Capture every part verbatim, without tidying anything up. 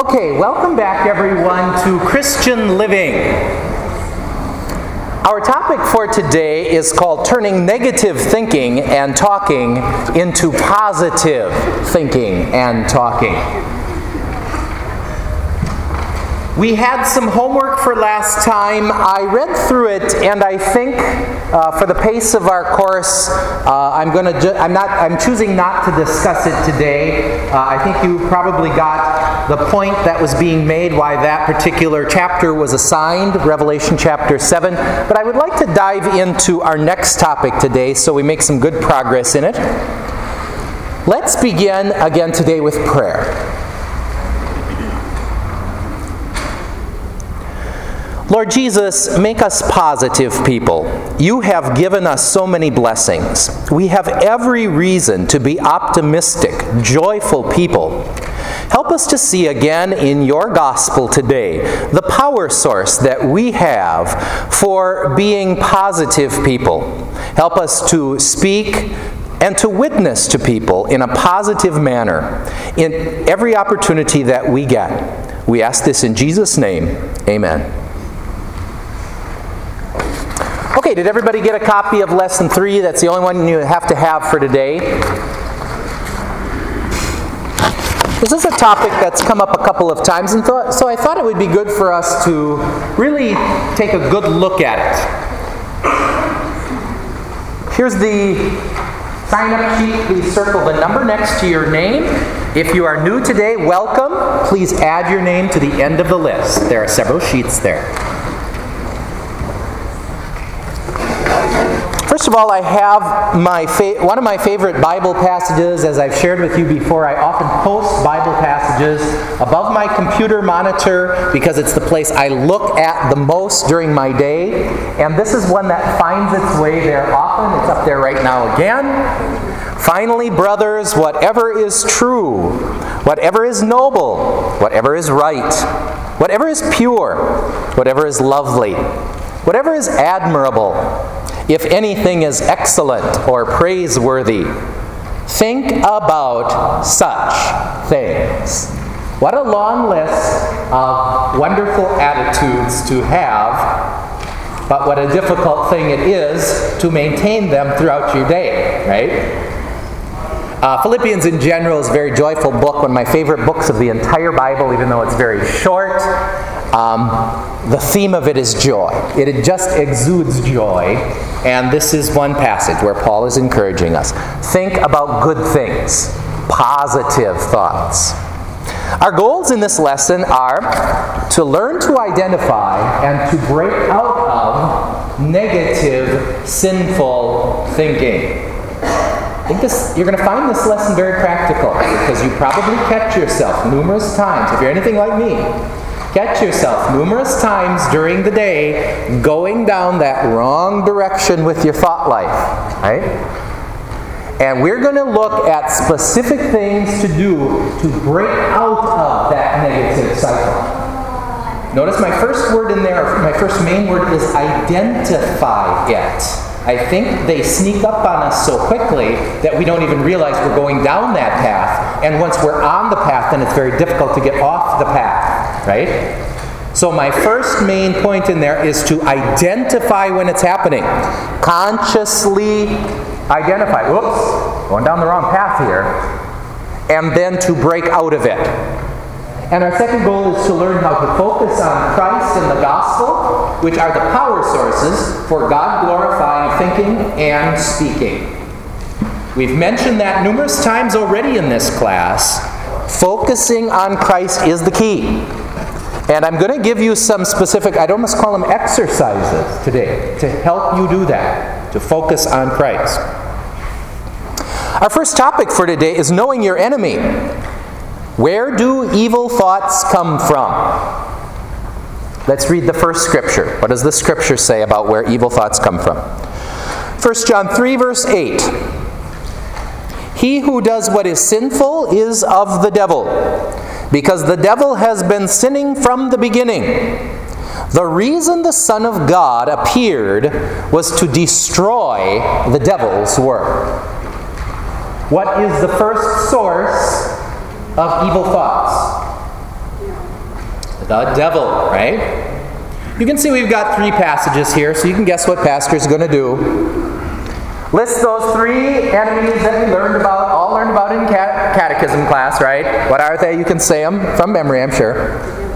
Okay, welcome back everyone to Christian Living. Our topic for today is called Turning Negative Thinking and Talking into Positive Thinking and Talking. We had some homework for last time. I read through it, and I think uh, for the pace of our course, uh, I'm going to. Ju- I'm not. I'm choosing not to discuss it today. Uh, I think you probably got the point that was being made why that particular chapter was assigned, Revelation chapter seven. But I would like to dive into our next topic today, so we make some good progress in it. Let's begin again today with prayer. Lord Jesus, make us positive people. You have given us so many blessings. We have every reason to be optimistic, joyful people. Help us to see again in your gospel today the power source that we have for being positive people. Help us to speak and to witness to people in a positive manner in every opportunity that we get. We ask this in Jesus' name. Amen. Okay, did everybody get a copy of Lesson three? That's the only one you have to have for today. This is a topic that's come up a couple of times, and th- so I thought it would be good for us to really take a good look at it. Here's the sign-up sheet. Please circle the number next to your name. If you are new today, welcome. Please add your name to the end of the list. There are several sheets there. First of all, I have my fa- one of my favorite Bible passages. As I've shared with you before, I often post Bible passages above my computer monitor because it's the place I look at the most during my day. And this is one that finds its way there often. It's up there right now again. Finally, brothers, whatever is true, whatever is noble, whatever is right, whatever is pure, whatever is lovely, whatever is admirable, if anything is excellent or praiseworthy, think about such things. What a long list of wonderful attitudes to have, but what a difficult thing it is to maintain them throughout your day, right? Uh, Philippians in general is a very joyful book, one of my favorite books of the entire Bible, even though it's very short. Um, the theme of it is joy. It just exudes joy. And this is one passage where Paul is encouraging us. Think about good things, positive thoughts. Our goals in this lesson are to learn to identify and to break out of negative, sinful thinking. I think this, you're going to find this lesson very practical because you probably catch yourself numerous times, if you're anything like me, catch yourself numerous times during the day going down that wrong direction with your thought life, right? And we're going to look at specific things to do to break out of that negative cycle. Notice my first word in there, my first main word is identify it. I think they sneak up on us so quickly that we don't even realize we're going down that path. And once we're on the path, then it's very difficult to get off the path, right? So my first main point in there is to identify when it's happening. Consciously identify. Whoops, going down the wrong path here. And then to break out of it. And our second goal is to learn how to focus on Christ and the gospel, which are the power sources for God-glorifying thinking and speaking. We've mentioned that numerous times already in this class. Focusing on Christ is the key. And I'm going to give you some specific, I'd almost call them exercises today, to help you do that, to focus on Christ. Our first topic for today is knowing your enemy. Where do evil thoughts come from? Let's read the first scripture. What does the scripture say about where evil thoughts come from? First John three, verse eight. He who does what is sinful is of the devil, because the devil has been sinning from the beginning. The reason the Son of God appeared was to destroy the devil's work. What is the first source of evil thoughts? The devil, right? You can see we've got three passages here, so you can guess what Pastor's going to do. List those three enemies that we learned about, all learned about in cat- catechism class, right? What are they? You can say them from memory, I'm sure.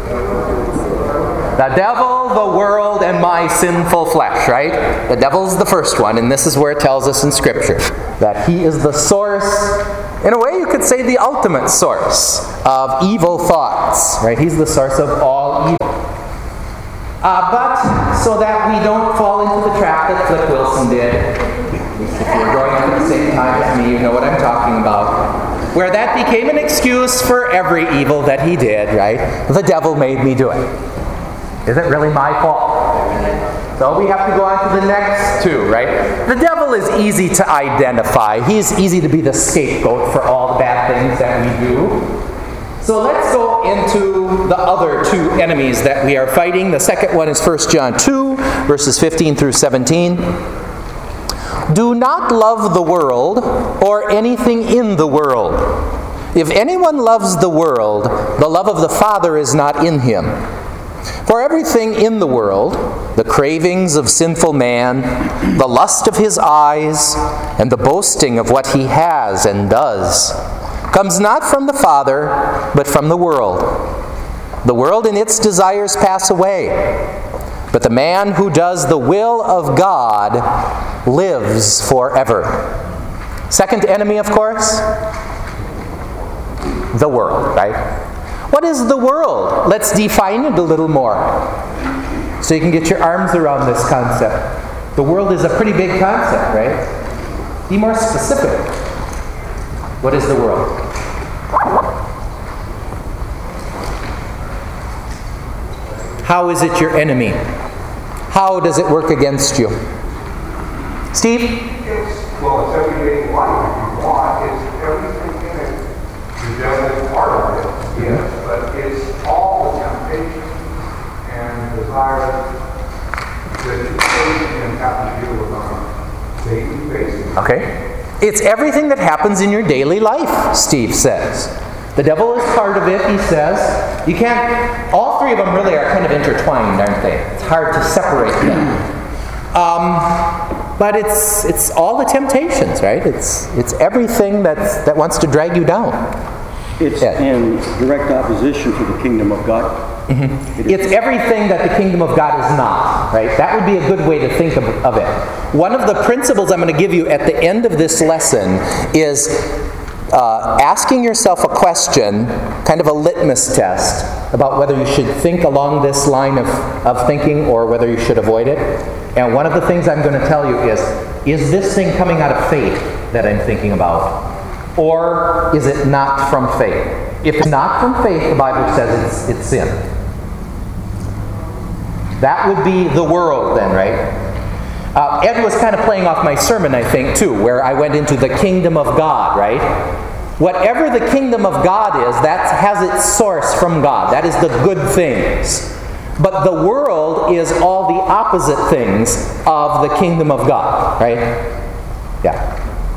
The devil, the world, and my sinful flesh, right? The devil's the first one, and this is where it tells us in Scripture that he is the source, in a way you could say the ultimate source of evil thoughts, right? He's the source of all evil. Uh, but, so that we don't fall into the trap that Flip Wilson did, if you're growing up at the same time as me, you know what I'm talking about, where that became an excuse for every evil that he did, right? The devil made me do it. Is it really my fault? So we have to go on to the next two, right? The devil is easy to identify. He's easy to be the scapegoat for all the bad things that we do. So let's go into the other two enemies that we are fighting. The second one is First John two, verses fifteen through seventeen. Do not love the world or anything in the world. If anyone loves the world, the love of the Father is not in him. For everything in the world, the cravings of sinful man, the lust of his eyes, and the boasting of what he has and does, comes not from the Father, but from the world. The world and its desires pass away, but the man who does the will of God lives forever. Second enemy, of course, the world, right? What is the world? Let's define it a little more so you can get your arms around this concept. The world is a pretty big concept, right? Be more specific. What is the world? How is it your enemy? How does it work against you? Steve? It's, well, it's everyday life. If you want, it's everything in it. The devil is part of it, yes, but it's all the temptations and desires that you face and have to deal with on a daily basis. Okay. It's everything that happens in your daily life, Steve says. The devil is part of it, he says. You can't, all three of them really are kind of intertwined, aren't they? It's hard to separate them. Um, but it's it's all the temptations, right? It's it's everything that's, that wants to drag you down. It's yeah. in direct opposition to the kingdom of God. Mm-hmm. It it's everything that the kingdom of God is not, right? That would be a good way to think of, of it. One of the principles I'm going to give you at the end of this lesson is uh, asking yourself a question, kind of a litmus test, about whether you should think along this line of, of thinking or whether you should avoid it. And one of the things I'm going to tell you is, is this thing coming out of faith that I'm thinking about? Or is it not from faith? If it's not from faith, the Bible says it's, it's sin. That would be the world then, right? Uh, Ed was kind of playing off my sermon, I think, too, where I went into the kingdom of God, right? Whatever the kingdom of God is, that has its source from God. That is the good things. But the world is all the opposite things of the kingdom of God, right? Yeah.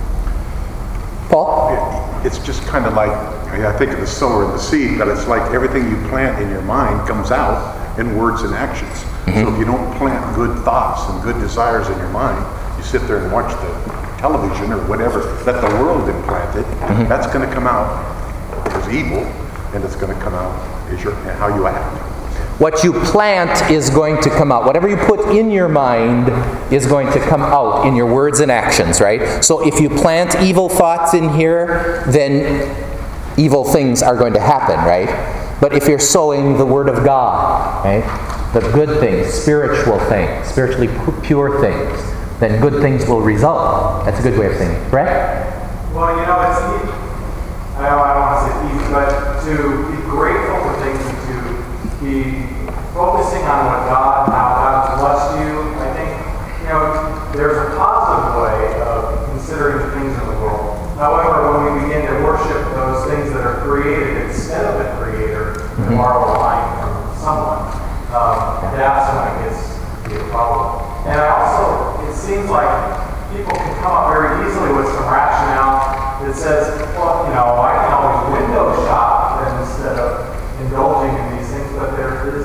Paul? It's just kind of like, I think of the sower and the seed, but it's like everything you plant in your mind comes out in words and actions. Mm-hmm. So if you don't plant good thoughts and good desires in your mind, you sit there and watch the television or whatever that the world implanted, mm-hmm. that's going to come out as evil, and it's going to come out as your, how you act. What you plant is going to come out. Whatever you put in your mind is going to come out in your words and actions, right? So if you plant evil thoughts in here, then evil things are going to happen, right? But if you're sowing the Word of God, right, the good things, spiritual things, spiritually pure things, then good things will result. That's a good way of saying it, correct? Well, you know, it's easy. I don't, I don't want to say easy, but to be grateful for things and to be focusing on what God, how God blessed you. I think, you know, there's a positive way of considering things in the world. However, when we begin to worship those things that are created instead of the Creator, mm-hmm. and borrow a line from someone, um, that's when it gets to be a problem. And I also, it seems like people can come up very easily with some rationale that says, well, you know, I can always window shop instead of indulging in these things, but there,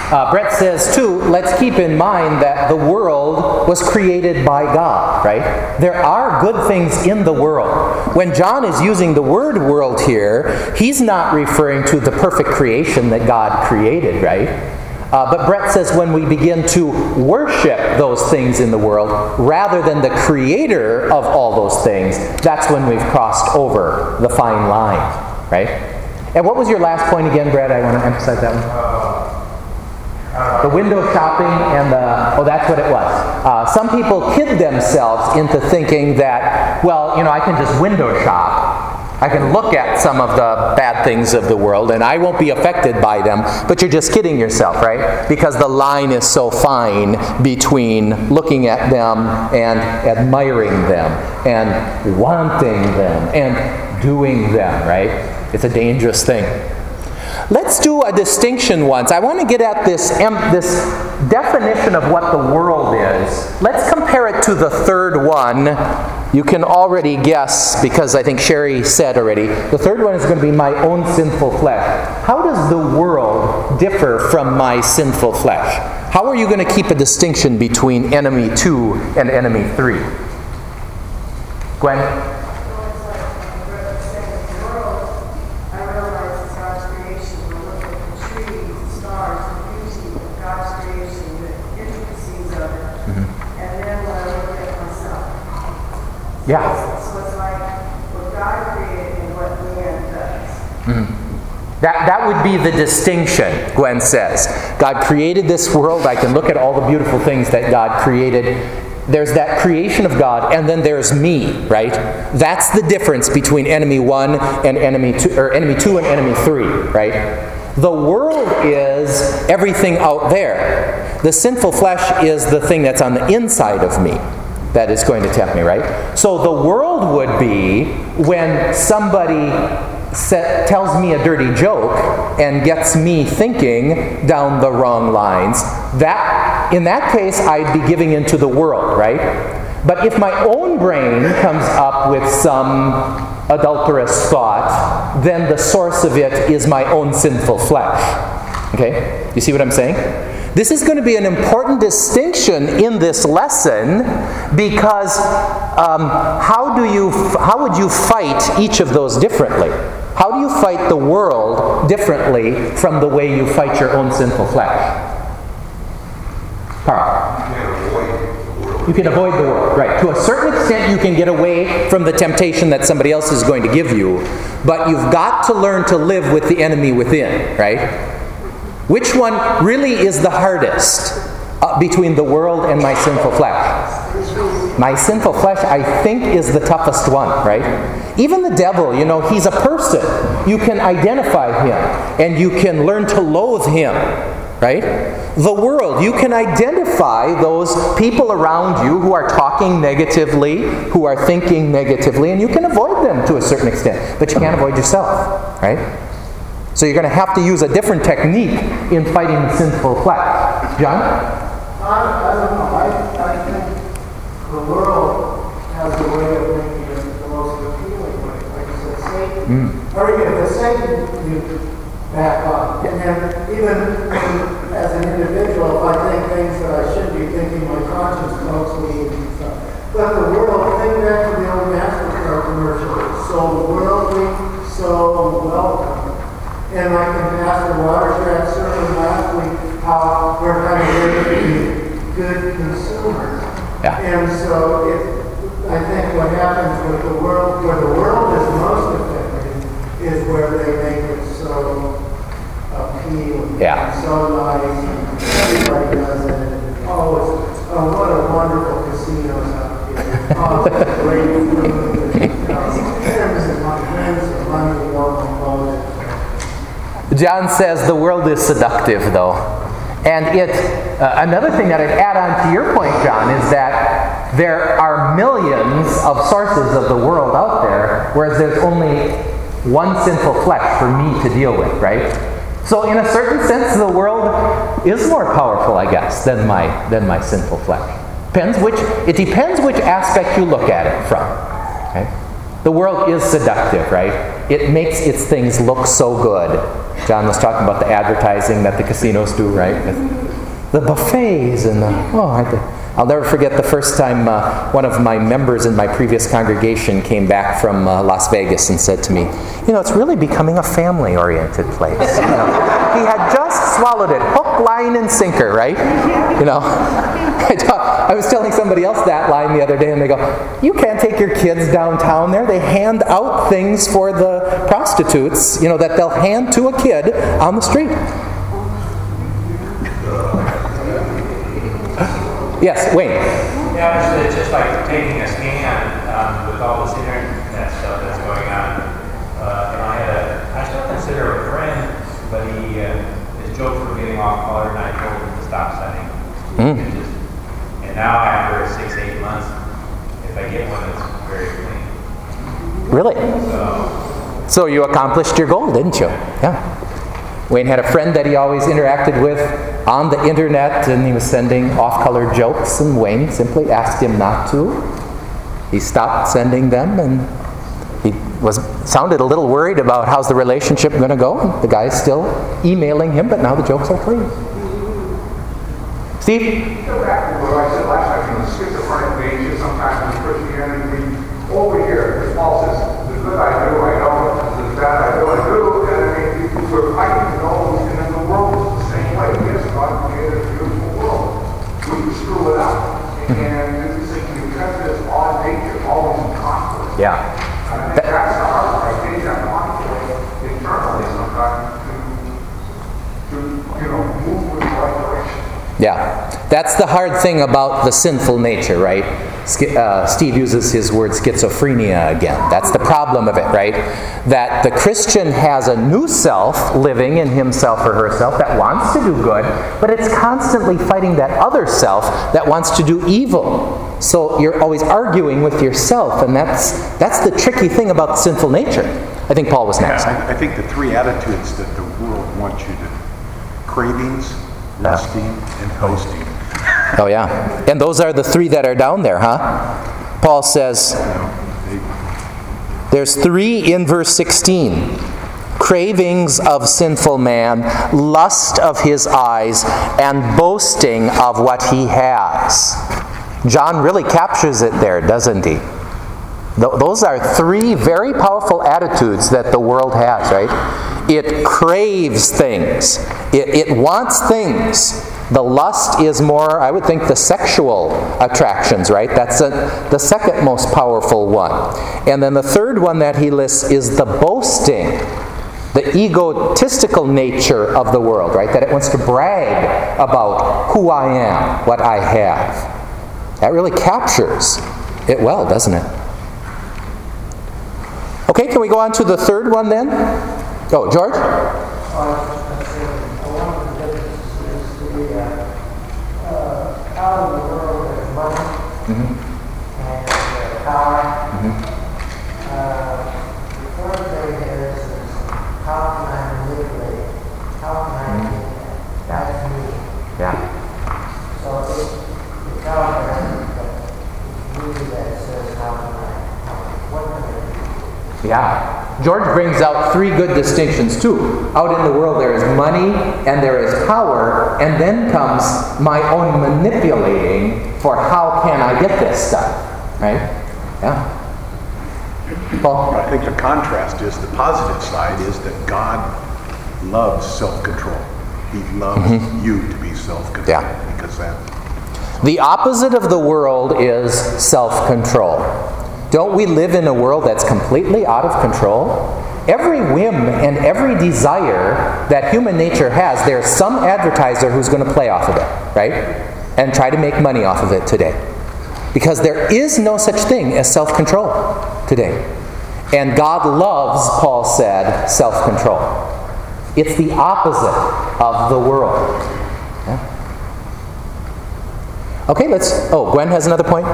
Uh, Brett says, too, let's keep in mind that the world was created by God, right? There are good things in the world. When John is using the word world here, he's not referring to the perfect creation that God created, right? Uh, but Brett says when we begin to worship those things in the world, rather than the creator of all those things, that's when we've crossed over the fine line, right? And what was your last point again, Brett? I want to emphasize that one. The window shopping and the, oh, that's what it was. Uh, some people kid themselves into thinking that, well, you know, I can just window shop. I can look at some of the bad things of the world and I won't be affected by them. But you're just kidding yourself, right? Because the line is so fine between looking at them and admiring them and wanting them and doing them, right? It's a dangerous thing. Let's do a distinction once. I want to get at this, um, this definition of what the world is. Let's compare it to the third one. You can already guess, because I think Sherry said already, the third one is going to be my own sinful flesh. How does the world differ from my sinful flesh? How are you going to keep a distinction between enemy two and enemy three? Gwen? Yeah. So it's like what God created and what man does. Mm-hmm. That, that would be the distinction, Gwen says. God created this world. I can look at all the beautiful things that God created. There's that creation of God, and then there's me, right? That's the difference between enemy one and enemy two, or enemy two and enemy three, right? The world is everything out there. The sinful flesh is the thing that's on the inside of me that is going to tempt me, right? So the world would be when somebody set, tells me a dirty joke and gets me thinking down the wrong lines. That, in that case, I'd be giving into the world, right? But if my own brain comes up with some adulterous thought, then the source of it is my own sinful flesh. Okay? You see what I'm saying? This is going to be an important distinction in this lesson because um, how do you, how would you fight each of those differently? How do you fight the world differently from the way you fight your own sinful flesh? Carl? You can avoid the world, right? To a certain extent, you can get away from the temptation that somebody else is going to give you, but you've got to learn to live with the enemy within, right? Which one really is the hardest uh, between the world and my sinful flesh? My sinful flesh, I think, is the toughest one, right? Even the devil, you know, he's a person. You can identify him, and you can learn to loathe him, right? The world, you can identify those people around you who are talking negatively, who are thinking negatively, and you can avoid them to a certain extent, but you can't avoid yourself, right? So you're going to have to use a different technique in fighting the sinful flesh. John? I, I don't know. I, I think the world has a way of making it the most appealing way. Like you said, Satan. Mm. Or even if Satan, you back up. And then even as an individual, if I think things that I shouldn't be thinking, my conscience tells me and stuff. But the world, think back to the old MasterCard commercial. So worldly, so welcome. And like in Pastor Watershad sermon last week, how we're kind of ready to be good consumers. Yeah. And so it, I think what happens with the world, where the world is most effective, is where they make it so appealing, yeah. and so nice, and everybody does it. And, oh, it's, oh, what a wonderful casinos out here. Oh, it's great food. And, you know, and my friends are running welcome clothes. John says the world is seductive, though. And it, uh, another thing that I'd add on to your point, John, is that there are millions of sources of the world out there, whereas there's only one sinful flesh for me to deal with, right? So in a certain sense, the world is more powerful, I guess, than my than my sinful flesh. Depends which, it depends which aspect you look at it from. Okay? The world is seductive, right? It makes its things look so good. John was talking about the advertising that the casinos do, right? The buffets and the, oh, I, I'll never forget the first time uh, one of my members in my previous congregation came back from uh, Las Vegas and said to me, you know, it's really becoming a family-oriented place. You know, he had just swallowed it, hook, line, and sinker, right? You know, I, talk, I was telling somebody else that line the other day, and they go, you can't take your kids downtown there. They hand out things for the prostitutes, you know, that they'll hand to a kid on the street. Yes, Wayne. Yeah, it's just like taking a stand um, with all this internet stuff that's going on. Uh, and I had a, I still consider a friend, but he, uh, his jokes were getting off color, and I told him to stop sending Mm. images. And now after six, eight months, if I get one, it's very clean. Really? So, So you accomplished your goal, didn't you? Yeah. Wayne had a friend that he always interacted with on the internet, and he was sending off-color jokes, and Wayne simply asked him not to. He stopped sending them, and he was sounded a little worried about how's the relationship going to go. And the guy's still emailing him, but now the jokes are clean. Steve? Go back to what I said last time, you know, schizophrenic nature, sometimes in Christianity, over here, Paul says, the good I do, I don't, the bad I do, I do, and I mean, we're fighting those, and in the world is the same way. Yes, God created a beautiful world. We can screw it up. And this is because there's all nature, always in conflict. Yeah. I think that's the hard part. I think that conflict internally sometimes to, to, you know, move in the right direction. Yeah, that's the hard thing about the sinful nature, right? Uh, Steve uses his word schizophrenia again. That's the problem of it, right? That the Christian has a new self living in himself or herself that wants to do good, but it's constantly fighting that other self that wants to do evil. So you're always arguing with yourself, and that's that's the tricky thing about the sinful nature. I think Paul was next. Yeah, I, I think the three attitudes that the world wants you to: cravings, lusting, and boasting. Oh yeah. And those are the three that are down there, huh? Paul says, there's three in verse sixteen. Cravings of sinful man, lust of his eyes, and boasting of what he has. John really captures it there, doesn't he? Th- those are three very powerful attitudes that the world has, right? It craves things. It, it wants things. The lust is more, I would think, the sexual attractions, right? That's a, the second most powerful one. And then the third one that he lists is the boasting, the egotistical nature of the world, right? That it wants to brag about who I am, what I have. That really captures it well, doesn't it? Okay, can we go on to the third one then? Oh, George? Out of the world there's money mm-hmm. and uh, power. Mm-hmm. Uh, the third thing is, is how can I manipulate it? How can I mm-hmm. do that? That's me. Yeah. So it, it's out there, but it's me that says how can I, how, what can I do? Yeah. George brings out three good distinctions too. Out in the world there is money and there is power, and then comes my own manipulating for how can I get this stuff, right? Yeah. Paul? I think the contrast is, the positive side is that God loves self-control. He loves mm-hmm. you to be self-controlled. Yeah. Because that. The opposite of the world is self-control. Don't we live in a world that's completely out of control? Every whim and every desire that human nature has, there's some advertiser who's going to play off of it, right? And try to make money off of it today. Because there is no such thing as self-control today. And God loves, Paul said, self-control. It's the opposite of the world. Yeah. Okay, let's... Oh, Gwen has another point?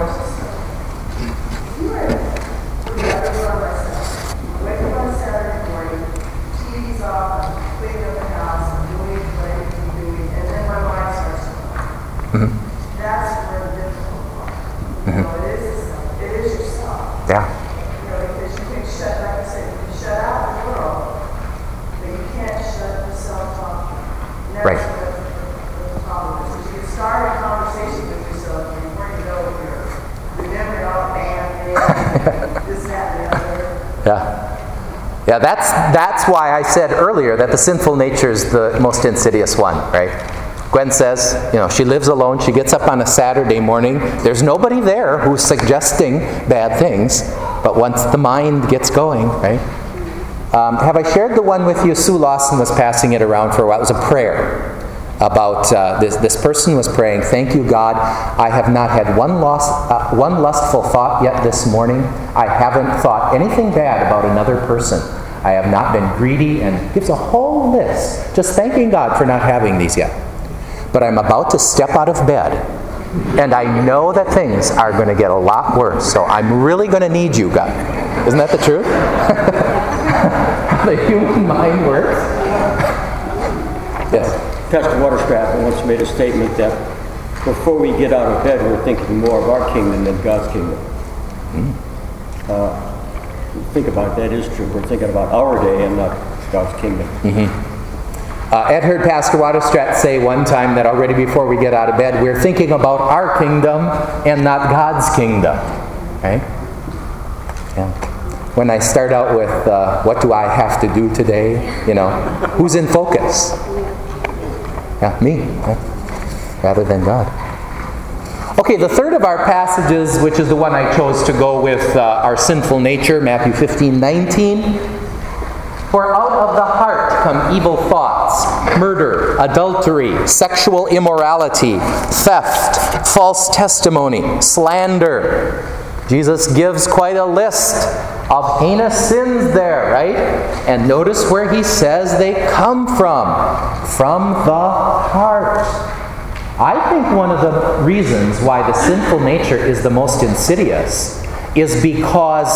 Mm-hmm. That's where the difficult part. Mm-hmm. You know, it is yourself. It is yourself. Yeah. You know, because you can shut, like I said, you can shut out Yeah. Yeah, that's that's why I said earlier that the sinful nature is the most insidious one, right? Gwen says, you know, she lives alone. She gets up on a Saturday morning. There's nobody there who's suggesting bad things. But once the mind gets going, right? Um, have I shared the one with you? Sue Lawson was passing it around for a while. It was a prayer about uh, this. This person was praying, "Thank you, God. I have not had one lost, uh, one lustful thought yet this morning. I haven't thought anything bad about another person. I have not been greedy," and gives a whole list, just thanking God for not having these yet. "But I'm about to step out of bed, and I know that things are going to get a lot worse. So I'm really going to need you, God." Isn't that the truth? The human mind works. Yes. Pastor Waterstrap once made a statement that before we get out of bed, we're thinking more of our kingdom than God's kingdom. Mm. Uh, think about it, that is true. We're thinking about our day and not God's kingdom. Mm-hmm. Uh, Ed heard Pastor Waterstrat say one time that already before we get out of bed, we're thinking about our kingdom and not God's kingdom. Right? Yeah. When I start out with, uh, what do I have to do today? You know, who's in focus? Yeah, me, right? Rather than God. Okay, the third of our passages, which is the one I chose to go with, uh, our sinful nature, Matthew fifteen nineteen. "For out of the heart come evil thoughts, murder, adultery, sexual immorality, theft, false testimony, slander." Jesus gives quite a list of heinous sins there, right? And notice where he says they come from. From the heart. I think one of the reasons why the sinful nature is the most insidious is because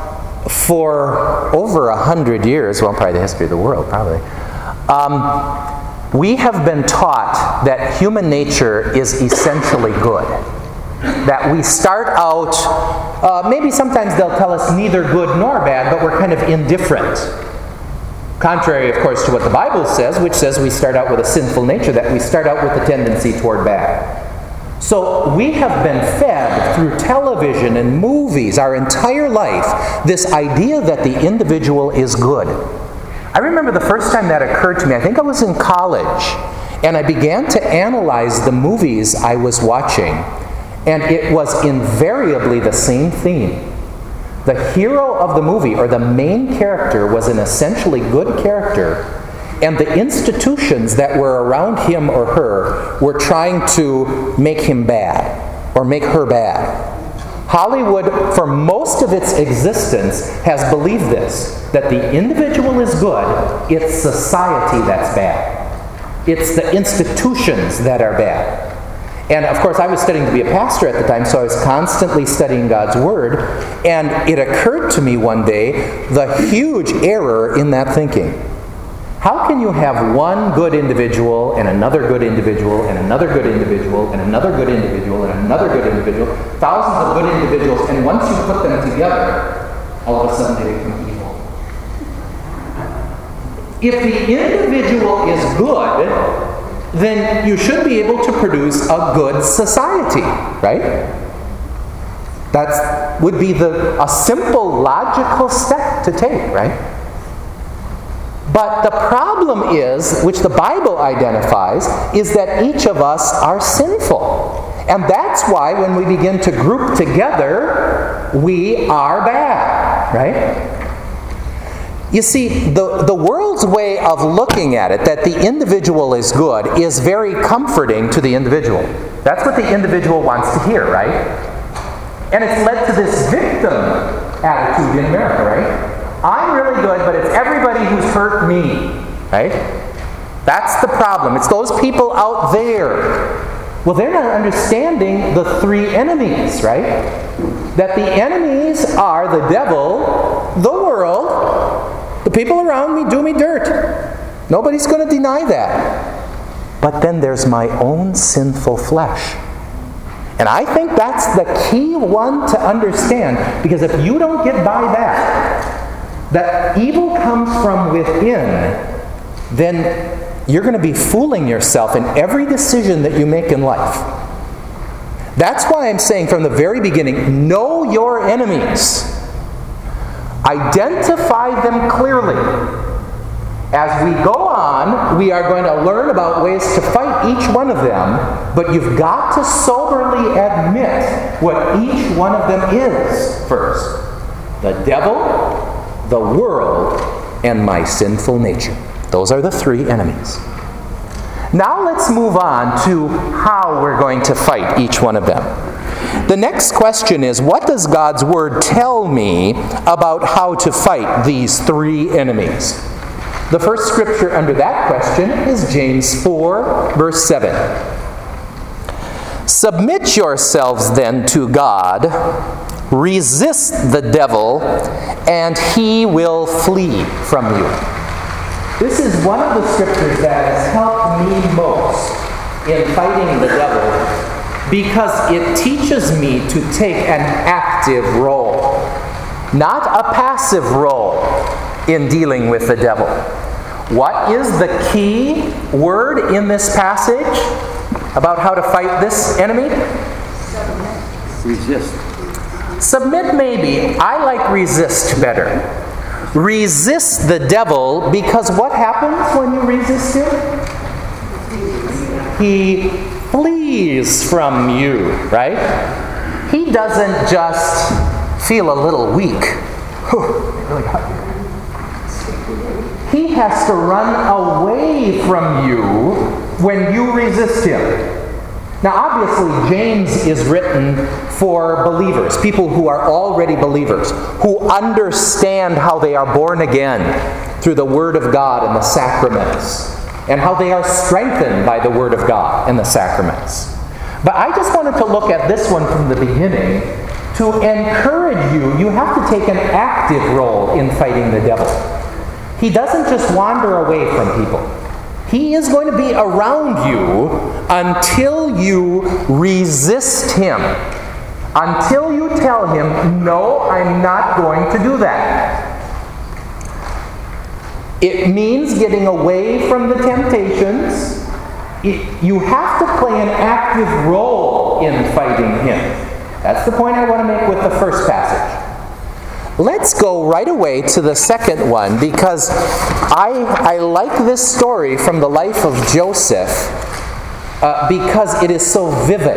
for over a hundred years, well, probably the history of the world, probably, um, we have been taught that human nature is essentially good. That we start out, uh, maybe sometimes they'll tell us neither good nor bad, but we're kind of indifferent. Contrary, of course, to what the Bible says, which says we start out with a sinful nature, that we start out with a tendency toward bad. So we have been fed through television and movies our entire life this idea that the individual is good. I remember the first time that occurred to me, I think I was in college, and I began to analyze the movies I was watching. And it was invariably the same theme. The hero of the movie, or the main character, was an essentially good character, and the institutions that were around him or her were trying to make him bad, or make her bad. Hollywood, for most of its existence, has believed this, that the individual is good, it's society that's bad. It's the institutions that are bad. And of course, I was studying to be a pastor at the time, so I was constantly studying God's Word. And it occurred to me one day the huge error in that thinking. How can you have one good individual and another good individual and another good individual and another good individual and another good individual, thousands of good individuals, and once you put them together, all of a sudden they become evil? If the individual is good, then you should be able to produce a good society, right? That would be the a simple, logical step to take, right? But the problem is, which the Bible identifies, is that each of us are sinful. And that's why when we begin to group together, we are bad, right? You see, the, the world's way of looking at it, that the individual is good, is very comforting to the individual. That's what the individual wants to hear, right? And it's led to this victim attitude in America, right? I'm really good, but it's everybody who's hurt me, right? That's the problem. It's those people out there. Well, they're not understanding the three enemies, right? That the enemies are the devil, the world, the people around me do me dirt. Nobody's going to deny that. But then there's my own sinful flesh. And I think that's the key one to understand, because if you don't get by that, that evil comes from within, then you're going to be fooling yourself in every decision that you make in life. That's why I'm saying from the very beginning, know your enemies. Identify them clearly. As we go on, we are going to learn about ways to fight each one of them, but you've got to soberly admit what each one of them is first. The devil, the world, and my sinful nature. Those are the three enemies. Now let's move on to how we're going to fight each one of them. The next question is, what does God's Word tell me about how to fight these three enemies? The first scripture under that question is James four, verse seven. Submit yourselves then to God, resist the devil, and he will flee from you. This is one of the scriptures that has helped me most in fighting the devil because it teaches me to take an active role, not a passive role in dealing with the devil. What is the key word in this passage about how to fight this enemy? Resist. Submit maybe. I like resist better. Resist the devil, because what happens when you resist him? He flees from you, right? He doesn't just feel a little weak. Really hot here. He has to run away from you when you resist him. Now, obviously, James is written for believers, people who are already believers, who understand how they are born again through the Word of God and the sacraments, and how they are strengthened by the Word of God and the sacraments. But I just wanted to look at this one from the beginning to encourage you. You have to take an active role in fighting the devil. He doesn't just wander away from people. He is going to be around you until you resist him. Until you tell him, no, I'm not going to do that. It means getting away from the temptations. It, you have to play an active role in fighting him. That's the point I want to make with the first passage. Let's go right away to the second one, because I, I like this story from the life of Joseph uh, because it is so vivid.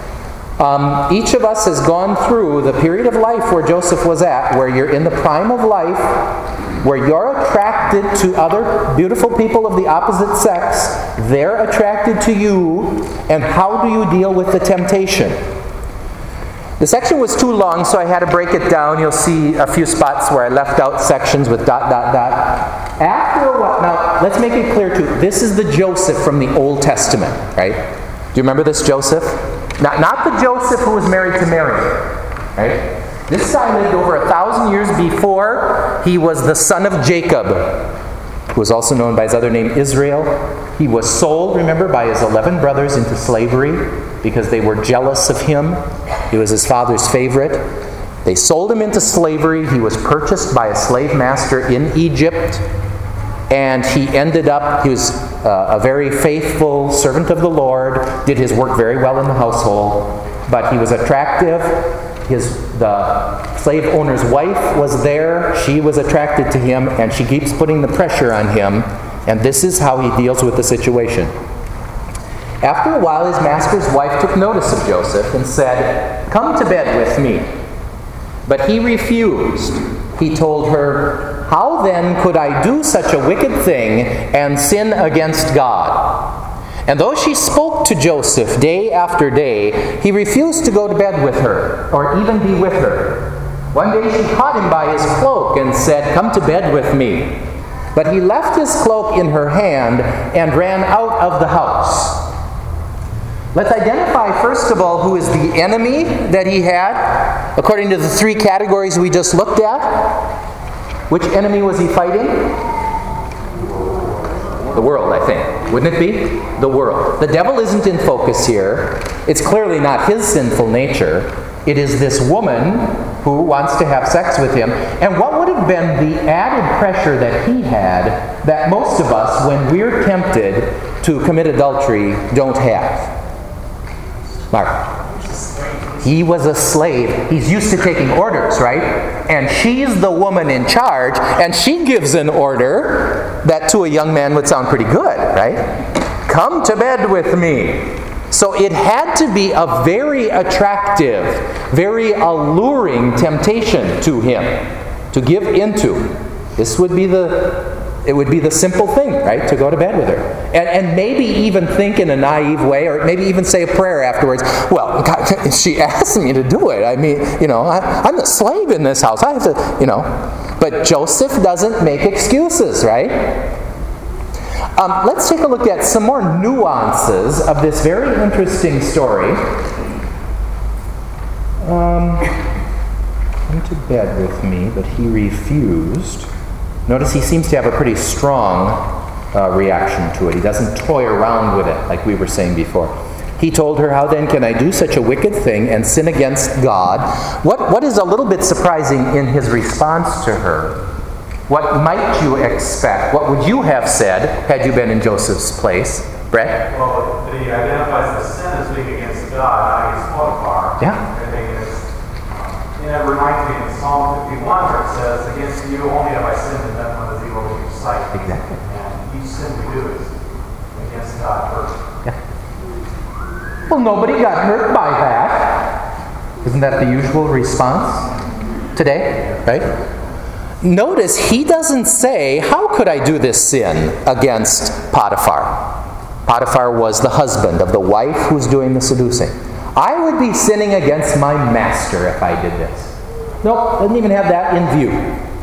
Um, each of us has gone through the period of life where Joseph was at, where you're in the prime of life, where you're attracted to other beautiful people of the opposite sex, they're attracted to you, and how do you deal with the temptation? The section was too long, so I had to break it down. You'll see a few spots where I left out sections with dot, dot, dot. After a while, now let's make it clear too, this is the Joseph from the Old Testament, right? Do you remember this Joseph? Not, not the Joseph who was married to Mary, right? This guy lived over a thousand years before. He was the son of Jacob, who was also known by his other name, Israel. He was sold, remember, by his eleven brothers into slavery because they were jealous of him. He was his father's favorite. They sold him into slavery. He was purchased by a slave master in Egypt. And he ended up, he was uh, a very faithful servant of the Lord, did his work very well in the household, but he was attractive. His, the slave owner's wife was there. She was attracted to him, and she keeps putting the pressure on him. And this is how he deals with the situation. After a while, his master's wife took notice of Joseph and said, "Come to bed with me." But he refused. He told her, "How then could I do such a wicked thing and sin against God?" And though she spoke to Joseph day after day, he refused to go to bed with her, or even be with her. One day she caught him by his cloak and said, "Come to bed with me." But he left his cloak in her hand and ran out of the house. Let's identify, first of all, who is the enemy that he had, according to the three categories we just looked at. Which enemy was he fighting? The world, I think. Wouldn't it be? The world. The devil isn't in focus here. It's clearly not his sinful nature. It is this woman who wants to have sex with him. And what would have been the added pressure that he had that most of us, when we're tempted to commit adultery, don't have? Mark. He was a slave. He's used to taking orders, right? And she's the woman in charge, and she gives an order that to a young man would sound pretty good, right? Come to bed with me. So it had to be a very attractive, very alluring temptation to him to give into. This would be the It would be the simple thing, right, to go to bed with her. And, and maybe even think in a naive way, or maybe even say a prayer afterwards. Well, God, she asked me to do it. I mean, you know, I, I'm the slave in this house. I have to, you know. But Joseph doesn't make excuses, right? Um, let's take a look at some more nuances of this very interesting story. Um, come to bed with me, but he refused. Notice he seems to have a pretty strong uh, reaction to it. He doesn't toy around with it like we were saying before. He told her, how then can I do such a wicked thing and sin against God? What, what is a little bit surprising in his response to her? What might you expect? What would you have said had you been in Joseph's place? Brett? Well, he identifies the sin as being against God, not against Potiphar. Yeah. I think it's, you know, it reminds me in Psalm fifty-one where it says, against you only have I sinned and done what is evil in your sight. Exactly. And each sin we do is against God first. Yeah. Well, nobody got hurt by that. Isn't that the usual response today? Right? Notice he doesn't say, how could I do this sin against Potiphar? Potiphar was the husband of the wife who's doing the seducing. I would be sinning against my master if I did this. Nope, doesn't even have that in view.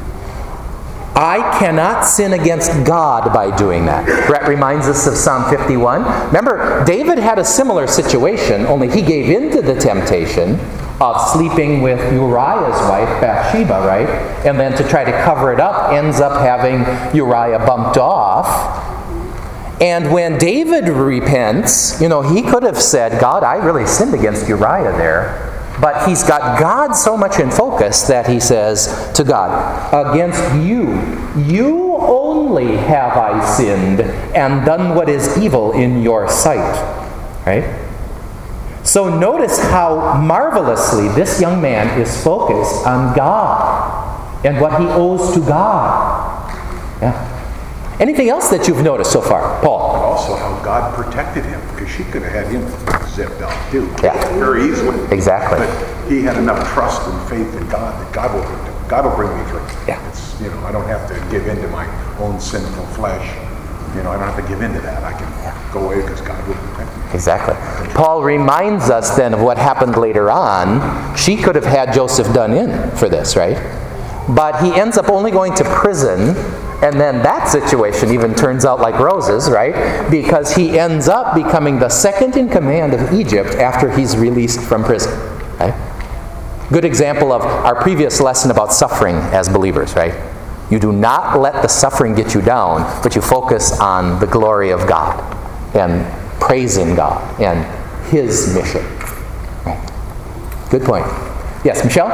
I cannot sin against God by doing that. Brett reminds us of Psalm fifty-one. Remember, David had a similar situation, only he gave in to the temptation of sleeping with Uriah's wife, Bathsheba, right? And then to try to cover it up, ends up having Uriah bumped off. And when David repents, you know, he could have said, God, I really sinned against Uriah there. But he's got God so much in focus that he says to God, against you, you only have I sinned and done what is evil in your sight. Right? So notice how marvelously this young man is focused on God and what he owes to God. Yeah. Anything else that you've noticed so far, Paul? Also how God protected him, because she could have had him zipped out too. Yeah. Very easily. Exactly. But he had enough trust and faith in God that God will God will bring me through. Yeah. It's, you know, I don't have to give in to my own sinful flesh. You know, I don't have to give in to that. I can yeah. go away because God will protect me. Exactly. Paul reminds us then of what happened later on. She could have had Joseph done in for this, right? But he ends up only going to prison. And then that situation even turns out like roses, right? Because he ends up becoming the second in command of Egypt after he's released from prison. Right? Good example of our previous lesson about suffering as believers, right? You do not let the suffering get you down, but you focus on the glory of God and praising God and His mission. Right? Good point. Yes, Michelle?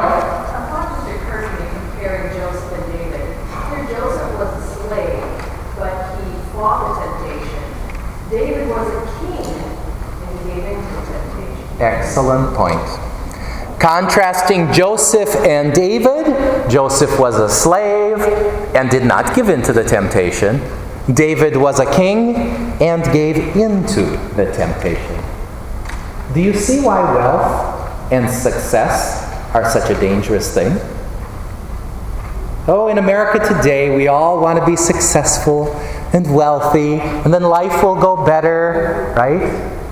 David was a king, and he gave in to temptation. Excellent point. Contrasting Joseph and David, Joseph was a slave and did not give in to the temptation. David was a king and gave into the temptation. Do you see why wealth and success are such a dangerous thing? Oh, in America today, we all want to be successful and wealthy, and then life will go better, right?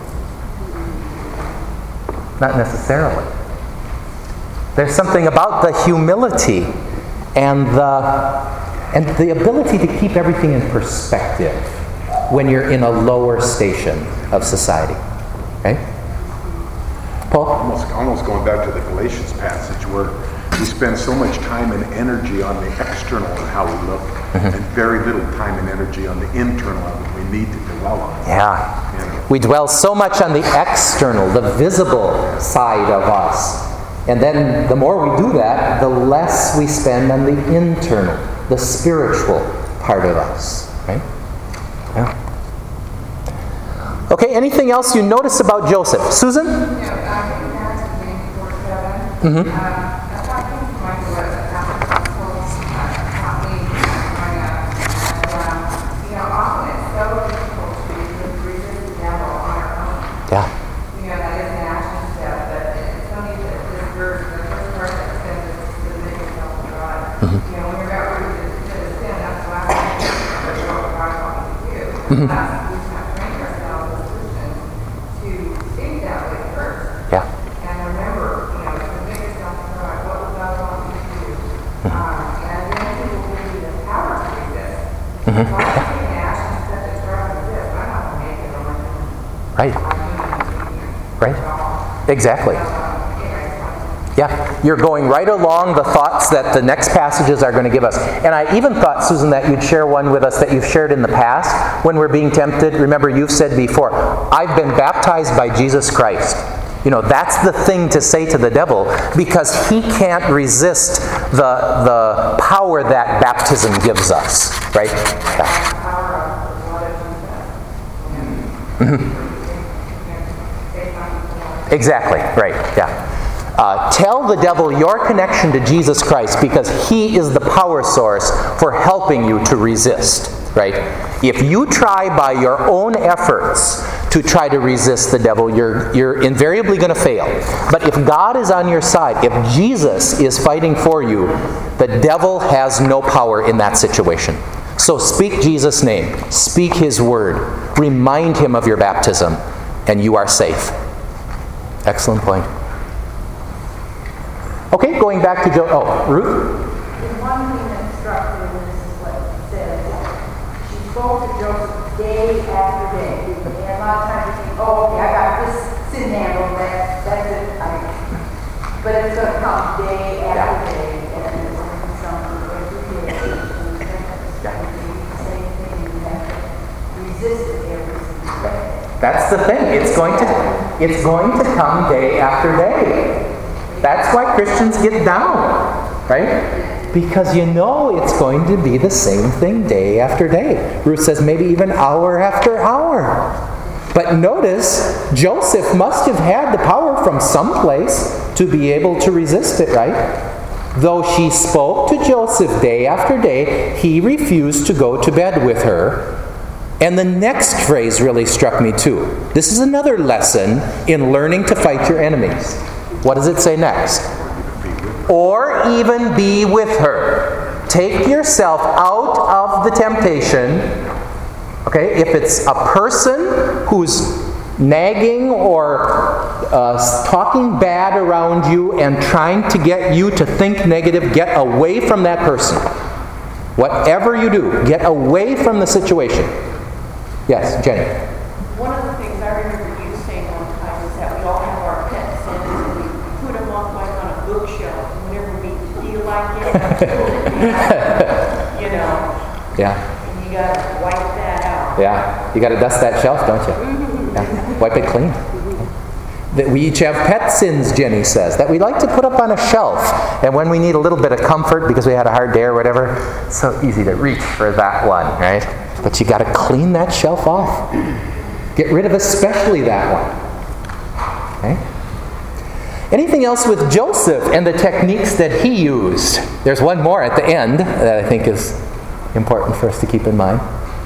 Not necessarily. There's something about the humility and the and the ability to keep everything in perspective when you're in a lower station of society. Right? Paul? Almost, almost going back to the Galatians passage where we spend so much time and energy on the external and how we look, mm-hmm. and very little time and energy on the internal and what we need to dwell on. Yeah. You know? We dwell so much on the external, the visible side of us. And then the more we do that, the less we spend on the internal, the spiritual part of us. Right? Yeah. Okay, anything else you notice about Joseph? Susan? Yeah, I think that's Mm-hmm. Um, that's why I came to mind was African schools taught me growing up. And, um, you know, often it's so difficult to resist the devil on our own. Yeah. You know, that is an action step, but it's funny that this verse, the first part that says it's submit yourself to God. Mm-hmm. You know, when you're about ready to, to sin, that's the last thing that what God's wanting to do. Mm-hmm. That's, we just have to train ourselves as Christians to think that way first. Yeah. And remember, you know, submit yourself to God. What would God want you to do? Um, and then He will give you the power to do this. Mm-hmm. So I take an action step to start with this. I'm not going to make it on my own. Right. Right. Exactly. Yeah, you're going right along the thoughts that the next passages are going to give us. And I even thought, Susan, that you'd share one with us that you've shared in the past when we're being tempted. Remember, you've said before, I've been baptized by Jesus Christ. You know, that's the thing to say to the devil, because he can't resist the, the power that baptism gives us. Right? Yeah. Mm-hmm. Exactly, right, yeah. Uh, tell the devil your connection to Jesus Christ, because he is the power source for helping you to resist, right? If you try by your own efforts to try to resist the devil, you're, you're invariably going to fail. But if God is on your side, if Jesus is fighting for you, the devil has no power in that situation. So speak Jesus' name, speak his word, remind him of your baptism, and you are safe. Excellent point. Okay, going back to Joe. Oh, Ruth? The one thing that struck me, and this is what it says, she spoke to Joseph day after day. And a lot of times you think, oh, okay, I got this sin handled, that, that's it. I, but it's going to come day after Yeah. day, and it's going to be something every day. And it's going to be the same thing. You have to resist it every single day. That's the thing. It's going to it's going to come day after day. That's why Christians get down, right? Because you know it's going to be the same thing day after day. Ruth says maybe even hour after hour. But notice, Joseph must have had the power from someplace to be able to resist it, right? Though she spoke to Joseph day after day, he refused to go to bed with her. And the next phrase really struck me too. This is another lesson in learning to fight your enemies. What does it say next? Or even be with her. Take yourself out of the temptation. Okay, if it's a person who's nagging or uh, talking bad around you and trying to get you to think negative, get away from that person. Whatever you do, get away from the situation. Yes, Jenny. One of the things I remember you saying one time is that we all have our pet sins and we put them up like on a bookshelf whenever we feel like it. You know. Yeah. And you got to wipe that out. Yeah. You got to dust that shelf, don't you? Yeah. Wipe it clean. That we each have pet sins, Jenny says, that we like to put up on a shelf. And when we need a little bit of comfort because we had a hard day or whatever, it's so easy to reach for that one, right? But you got to clean that shelf off. Get rid of especially that one. Okay? Anything else with Joseph and the techniques that he used? There's one more at the end that I think is important for us to keep in mind.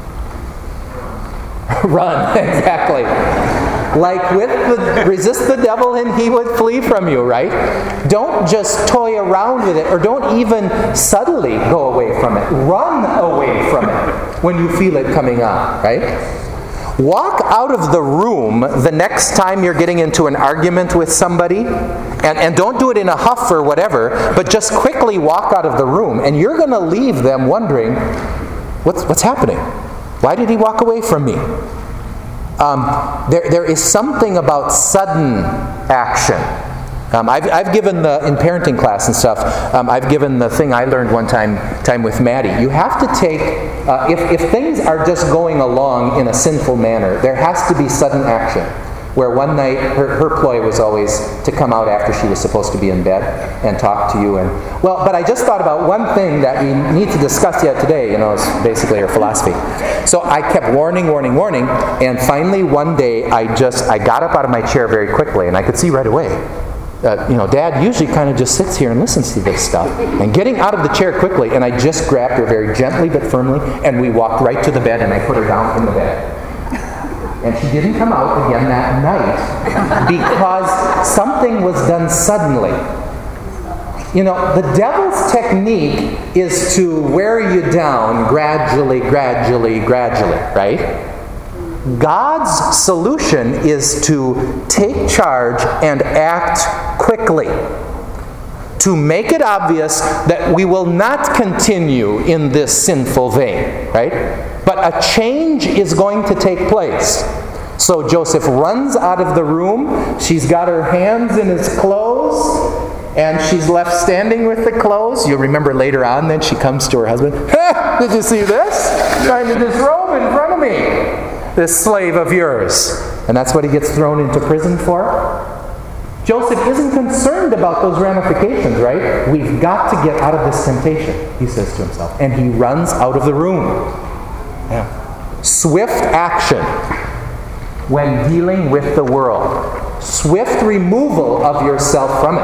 Run, exactly. Like with the, resist the devil and he would flee from you, right? Don't just toy around with it, or don't even subtly go away from it. Run away from it when you feel it coming on, right? Walk out of the room the next time you're getting into an argument with somebody, and, and don't do it in a huff or whatever, but just quickly walk out of the room, and you're going to leave them wondering, what's, what's happening? Why did he walk away from me? Um, there, there is something about sudden action. Um, I've, I've given the, in parenting class and stuff, um, I've given the thing I learned one time time with Maddie. You have to take, uh, if, if things are just going along in a sinful manner, there has to be sudden action. Where one night, her, her ploy was always to come out after she was supposed to be in bed and talk to you. And well, but I just thought about one thing that we need to discuss yet today, you know, it's basically her philosophy. So I kept warning, warning, warning, and finally one day I just, I got up out of my chair very quickly, and I could see right away. uh, you know, Dad usually kind of just sits here and listens to this stuff. And getting out of the chair quickly, and I just grabbed her very gently but firmly, and we walked right to the bed, and I put her down in the bed. And she didn't come out again that night because something was done suddenly. You know, the devil's technique is to wear you down gradually, gradually, gradually, right? God's solution is to take charge and act quickly, to make it obvious that we will not continue in this sinful vein, right? But a change is going to take place. So Joseph runs out of the room. She's got her hands in his clothes, and she's left standing with the clothes. You'll remember later on then she comes to her husband. Ha! Did you see this? Trying to disrobe in front of me, this slave of yours. And that's what he gets thrown into prison for. Joseph isn't concerned about those ramifications, right? We've got to get out of this temptation, he says to himself. And he runs out of the room. Yeah. Swift action when dealing with the world. Swift removal of yourself from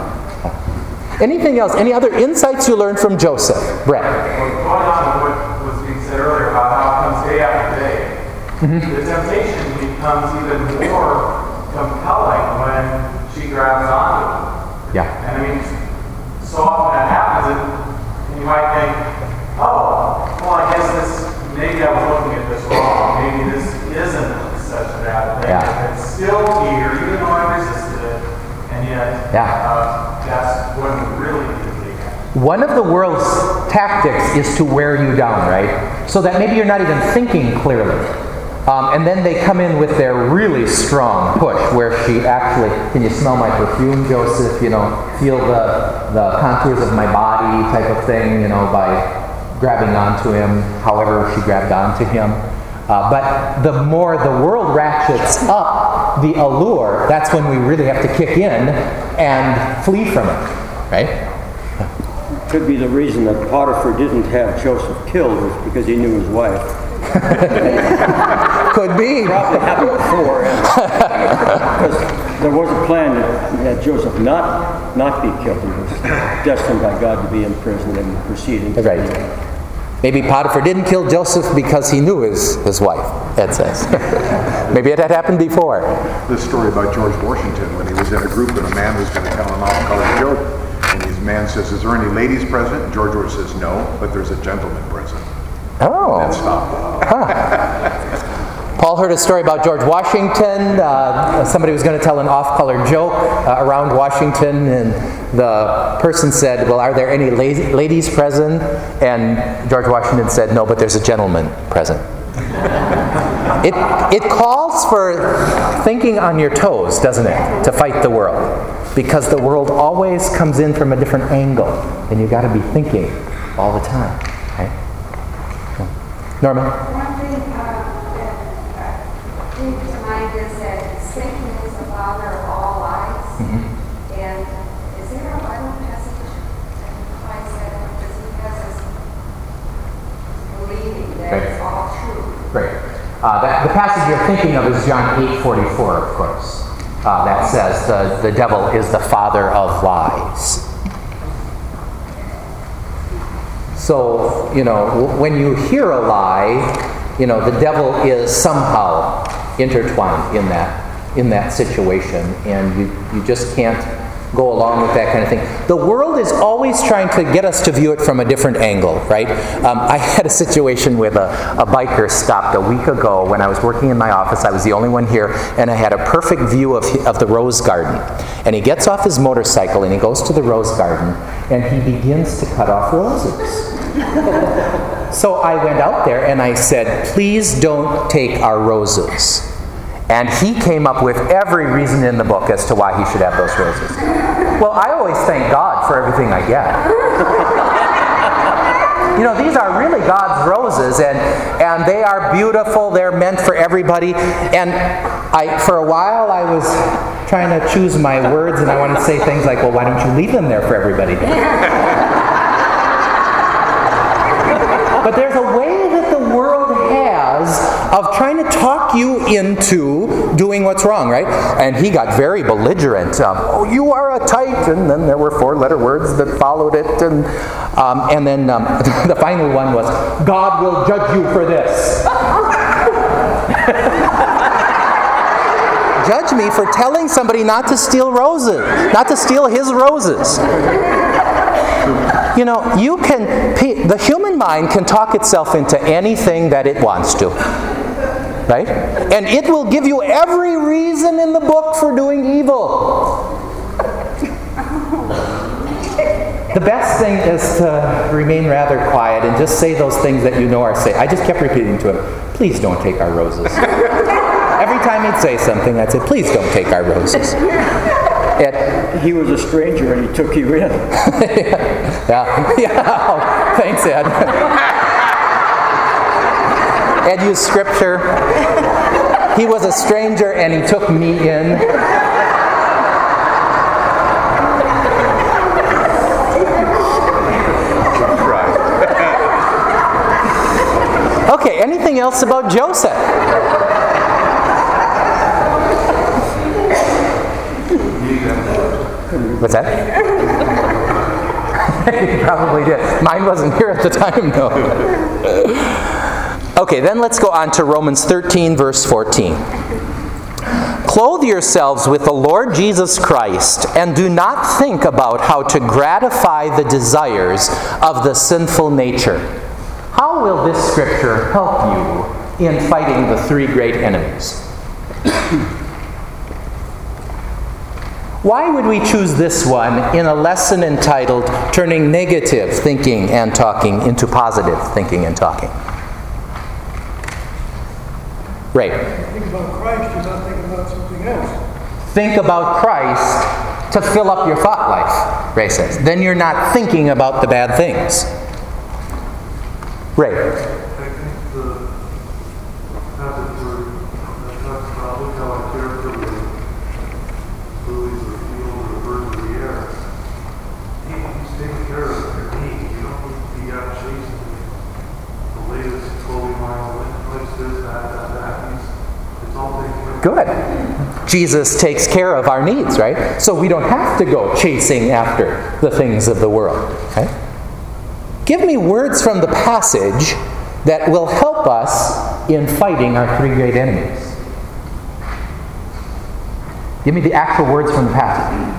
it. Anything else? Any other insights you learned from Joseph? Brett? Well, going on with what was being said earlier about how it comes day after day, mm-hmm. the temptation becomes even more compelling when she grabs onto him. Yeah. And I mean, so often that happens, and you might think, oh, well, I guess this, maybe I was looking at this wrong. Maybe this isn't such a bad thing. Yeah. It's still here, even though I resisted it, and yet yeah. uh, that's when we really need to take action. One of the world's tactics is to wear you down, right? So that maybe you're not even thinking clearly. Um, and then they come in with their really strong push, where she actually, can you smell my perfume, Joseph? You know, feel the, the contours of my body type of thing, you know, by grabbing onto him, however she grabbed onto him. Uh, but the more the world ratchets up the allure, that's when we really have to kick in and flee from it, right? Could be the reason that Potiphar didn't have Joseph killed was because he knew his wife. Could be. Probably happened before. Because there was a plan that, that Joseph not not be killed. He was destined by God to be in prison and proceeding. Right. Maybe Potiphar didn't kill Joseph because he knew his, his wife, Ed says. Maybe it had happened before. This story about George Washington when he was in a group and a man was going to tell an off-color joke. And his man says, is there any ladies present? And George Washington says, no, but there's a gentleman present. Oh. And stopped. Huh. Paul heard a story about George Washington. Uh, somebody was going to tell an off-color joke uh, around Washington, and the person said, well, are there any la- ladies present? And George Washington said, no, but there's a gentleman present. It, it calls for thinking on your toes, doesn't it, to fight the world? Because the world always comes in from a different angle, and you've got to be thinking all the time. Right? Norma? One thing uh, that uh, came to mind is that Satan is the father of all lies. Mm-hmm. And is there a Bible passage that implies that? Because he has us believing that Right. it's all true. Great. Uh, that, the passage you're thinking of is John eight forty-four, of course. Uh, that says the, the devil is the father of lies. So, you know, when you hear a lie, you know, the devil is somehow intertwined in that in that situation, and you, you just can't go along with that kind of thing. The world is always trying to get us to view it from a different angle, right? Um, I had a situation with a, a biker stopped a week ago when I was working in my office. I was the only one here, and I had a perfect view of, of the rose garden. And he gets off his motorcycle, and he goes to the rose garden, and he begins to cut off roses. So I went out there, and I said, please don't take our roses. And he came up with every reason in the book as to why he should have those roses. Well, I always thank God for everything I get. You know, these are really God's roses, and, and they are beautiful. They're meant for everybody. And I, for a while, I was trying to choose my words, and I wanted to say things like, well, why don't you leave them there for everybody? But there's a way that the world has of trying to talk you into doing what's wrong, right? And he got very belligerent. Um, oh, you are a tyke. And then there were four-letter words that followed it. And, um, and then um, the final one was, God will judge you for this. Judge me for telling somebody not to steal roses, not to steal his roses. You know, you can, the human mind can talk itself into anything that it wants to. Right? And it will give you every reason in the book for doing evil. The best thing is to remain rather quiet and just say those things that you know are safe. I just kept repeating to him, please don't take our roses. Every time he'd say something, I'd say, please don't take our roses. Ed. He was a stranger and he took you in. yeah. yeah. Oh, thanks, Ed. Ed used scripture. He was a stranger and he took me in. Okay, anything else about Joseph? What's that? He probably did. Mine wasn't here at the time, though. Okay, then let's go on to Romans thirteen, verse fourteen. Clothe yourselves with the Lord Jesus Christ, and do not think about how to gratify the desires of the sinful nature. How will this scripture help you in fighting the three great enemies? Why would we choose this one in a lesson entitled Turning Negative Thinking and Talking into Positive Thinking and Talking? Ray. Think about Christ, you're not thinking about something else. Think about Christ to fill up your thought life, Ray says. Then you're not thinking about the bad things. Ray. I think the passage where that talks about look how I care for the lilies of the field or the birds of the air. Hey, he's taking care of their needs. You don't need to be out chasing the latest clothing line, what's this, that, that, that. He's, it's all taken care of. Good. Jesus takes care of our needs, right? So we don't have to go chasing after the things of the world. Okay? Give me words from the passage that will help us in fighting our three great enemies. Give me the actual words from the passage.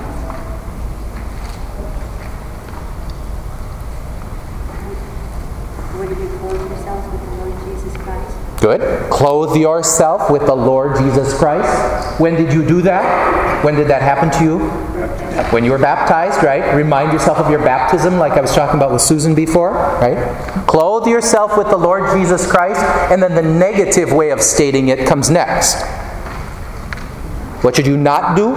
Would you clothe yourself with the Lord Jesus Christ? Good. Clothe yourself with the Lord Jesus Christ. When did you do that? When did that happen to you? When you were baptized, right? Remind yourself of your baptism like I was talking about with Susan before, right? Clothe yourself with the Lord Jesus Christ, and then the negative way of stating it comes next. What should you not do?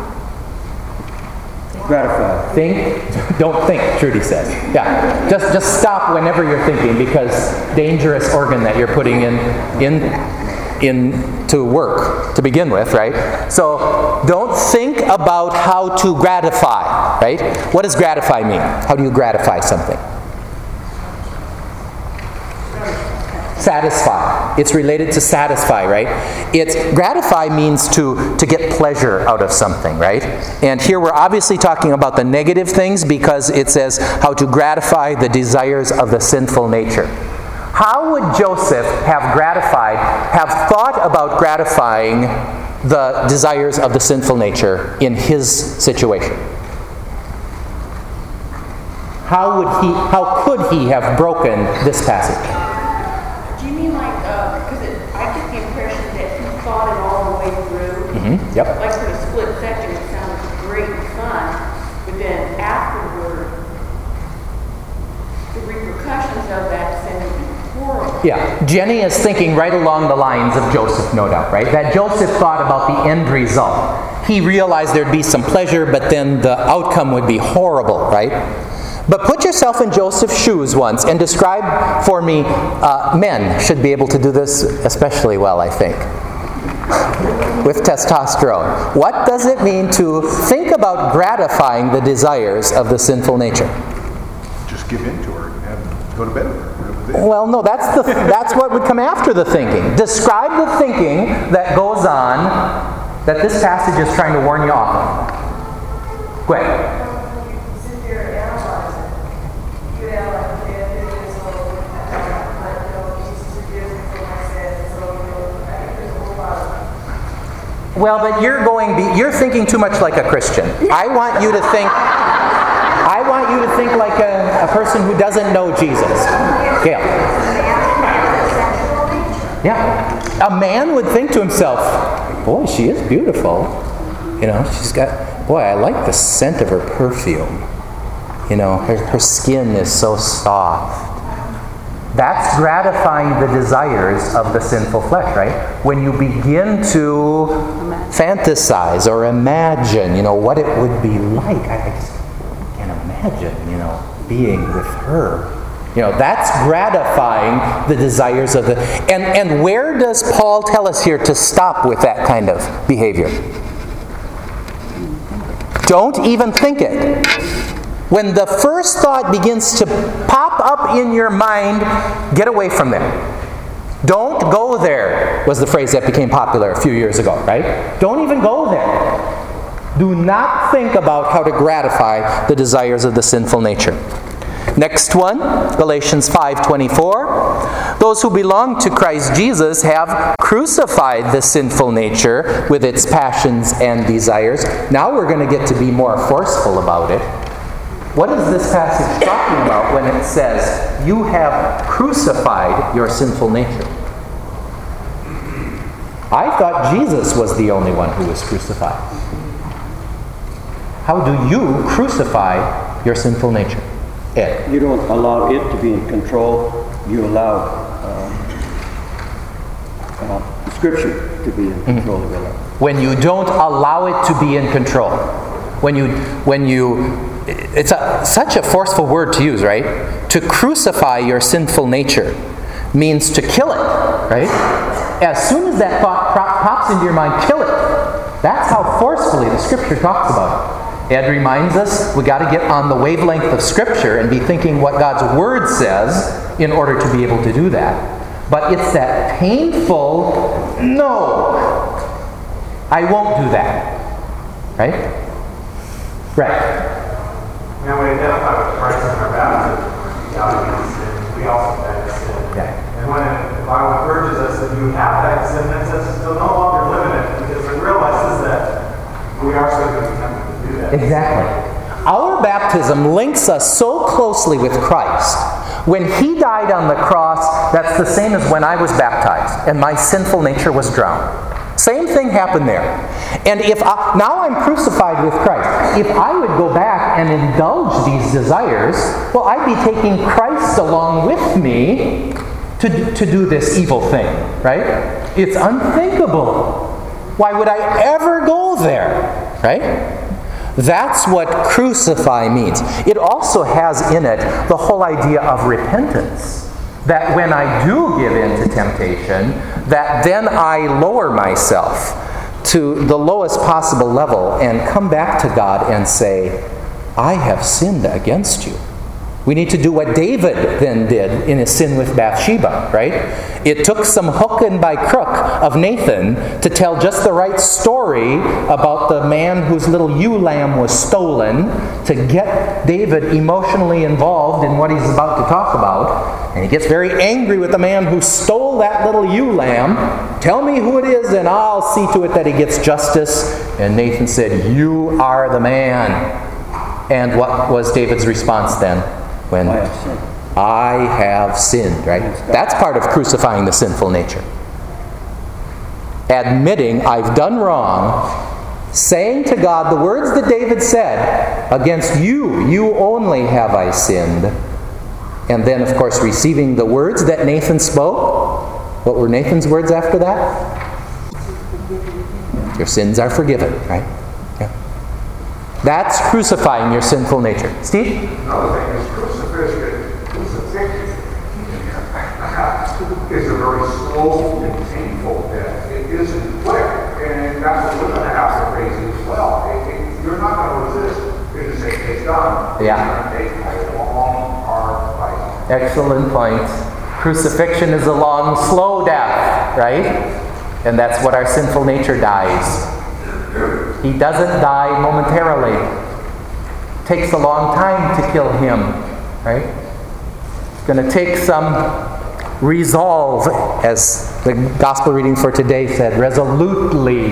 Gratify. Think. Don't think, Trudy says. Yeah. Just just stop whenever you're thinking, because dangerous organ that you're putting in in in to work to begin with, right? So don't think about how to gratify, right? What does gratify mean? How do you gratify something? Satisfy. It's related to satisfy, right? It's gratify means to, to get pleasure out of something, right? And here we're obviously talking about the negative things because it says how to gratify the desires of the sinful nature. How would Joseph have gratified, have thought about gratifying the desires of the sinful nature in his situation? How would he, how could he have broken this passage? Do you mean like, because uh, I get the impression that he thought it all the way through? Mm-hmm. Yep. Like for the split second, it sounded great and fun, but then afterward, the repercussions of that sounded horrible. Yeah, Jenny is thinking right along the lines of Joseph, no doubt, right? That Joseph thought about the end result. He realized there'd be some pleasure, but then the outcome would be horrible, right? But put yourself in Joseph's shoes once and describe for me, uh, men should be able to do this especially well, I think, with testosterone. What does it mean to think about gratifying the desires of the sinful nature? Just give in to her and have, go to bed with her. Well, no, that's the that's what would come after the thinking. Describe the thinking that goes on that this passage is trying to warn you off of. Go ahead. Well, but you're going, be, you're thinking too much like a Christian. I want you to think, I want you to think like a, a person who doesn't know Jesus. Gail. Yeah. A man would think to himself, boy, she is beautiful. You know, she's got, boy, I like the scent of her perfume. You know, her, her skin is so soft. That's gratifying the desires of the sinful flesh, right? When you begin to fantasize or imagine, you know, what it would be like. I, I just can't imagine, you know, being with her. You know, that's gratifying the desires of the... And, and where does Paul tell us here to stop with that kind of behavior? Don't even think it. When the first thought begins to pop up in your mind, get away from there. Don't go there, was the phrase that became popular a few years ago, right? Don't even go there. Do not think about how to gratify the desires of the sinful nature. Next one, Galatians five twenty-four. Those who belong to Christ Jesus have crucified the sinful nature with its passions and desires. Now we're going to get to be more forceful about it. What is this passage talking about when it says, you have crucified your sinful nature? I thought Jesus was the only one who was crucified. How do you crucify your sinful nature? Ed? You don't allow it to be in control. You allow uh, uh, Scripture to be in control mm-hmm. of your life. When you don't allow it to be in control. When you... When you It's a, such a forceful word to use, right? To crucify your sinful nature means to kill it, right? As soon as that thought pops into your mind, kill it. That's how forcefully the Scripture talks about it. Ed reminds us we got to get on the wavelength of Scripture and be thinking what God's Word says in order to be able to do that. But it's that painful, no, I won't do that. Right? Right. When we identify with Christ in our baptism, we die against sin, we also die to sin. Yeah. And when the Bible urges us that you have that sin, it says to no longer live in it, because it realizes that we are so going to be tempted to do that. Exactly. Our baptism links us so closely with Christ. When He died on the cross, that's the same as when I was baptized, and my sinful nature was drowned. Same thing happened there. And if I, now I'm crucified with Christ. If I would go back and indulge these desires, well, I'd be taking Christ along with me to, to do this evil thing, right? It's unthinkable. Why would I ever go there, right? That's what crucify means. It also has in it the whole idea of repentance. That when I do give in to temptation, that then I lower myself to the lowest possible level and come back to God and say, I have sinned against you. We need to do what David then did in his sin with Bathsheba, right? It took some hook and by crook of Nathan to tell just the right story about the man whose little ewe lamb was stolen to get David emotionally involved in what he's about to talk about. And he gets very angry with the man who stole that little ewe lamb. Tell me who it is and I'll see to it that he gets justice. And Nathan said, you are the man. And what was David's response then? When I have sinned. I have sinned, right? That's part of crucifying the sinful nature. Admitting I've done wrong, saying to God the words that David said, against you, you only have I sinned. And then, of course, receiving the words that Nathan spoke. What were Nathan's words after that? Your sins are forgiven, right? That's crucifying your sinful nature. Steve? Another thing is crucifixion. Crucifixion is a very slow and painful death. It isn't quick, and that's what we're going to have to face as well. It, it, you're not going to resist. You're going to say, it's done. Yeah. It's going to take a long, hard fight. Excellent point. Crucifixion is a long, slow death, right? And that's what our sinful nature dies. He doesn't die momentarily. It takes a long time to kill him, right? It's going to take some resolve, as the gospel reading for today said, resolutely.